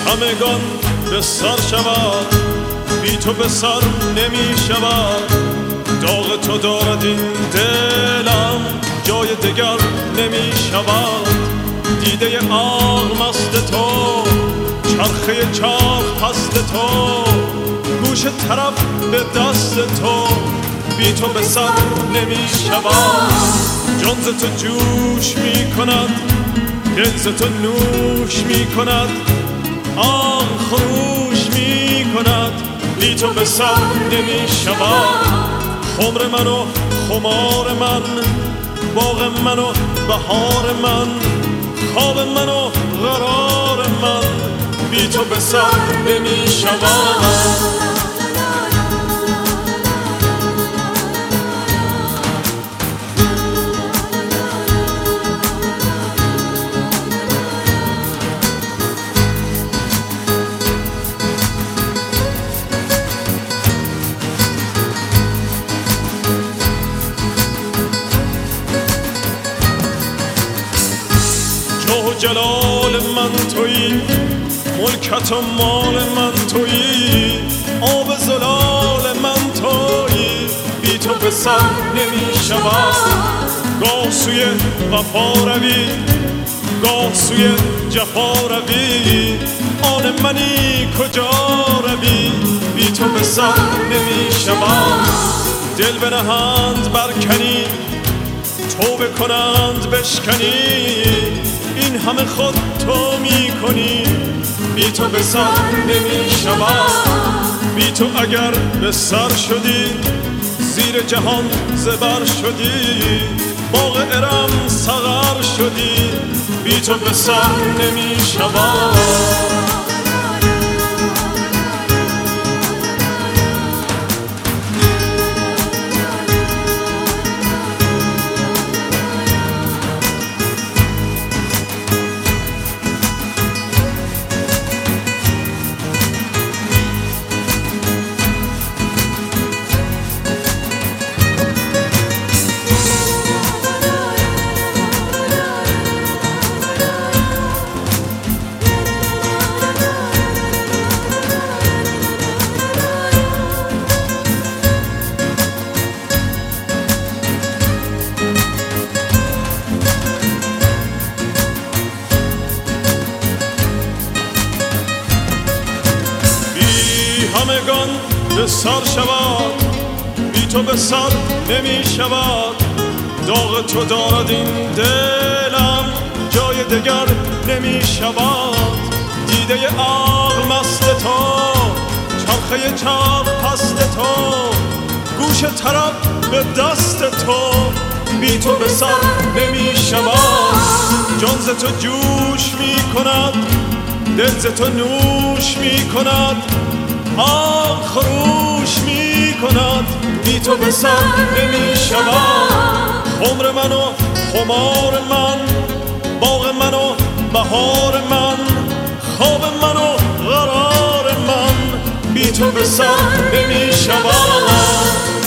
همگان به سر شود، بی تو به سر نمی شود. داغ تو دارد این دلم، جای دگر نمی شود. دیده عقل مست تو، چرخه چرخ پست تو، گوش طرف به دست تو، بی تو به سر نمی شود. جان ز تو جوش می کند، دل ز تو نوش می کند، آن خروش می کند، بی تو به سر نمی شود. خمر من و خمار من، باغ من و بهار من، خواب من و قرار من، بی تو به سر نمی شود. جلال من تویی، ملکت و مال من تویی، آب زلال من تویی، بی تو به سر نمی شود. گاه سوی وفا روی، گاه سوی جفا روی، آن منی کجا روی، بی تو به سر نمی شود. دل بنهند برکنی، توبه کنند بشکنی، این همه خود تو می کنی، بی تو به سر نمی شود. بی تو اگر به سر شدی، زیر جهان زبر شدی، باغ ارم سغر شدی، بی تو به سر نمی شود. همگان به سر شود، بی تو به سر نمی شود. داغ تو دارد این دلم، جای دگر نمی شود. دیده عقل مست تو، چرخه چرخ پست تو، گوش طرف به دست تو، بی تو به سر نمی شود. جان ز تو جوش می کند، دل ز تو نوش می کند، آن خروش می کند، بی تو به سر نمی شود. خمر من و خمار من، باغ من و بهار من، خواب من و قرار من، بی تو به سر نمی شود.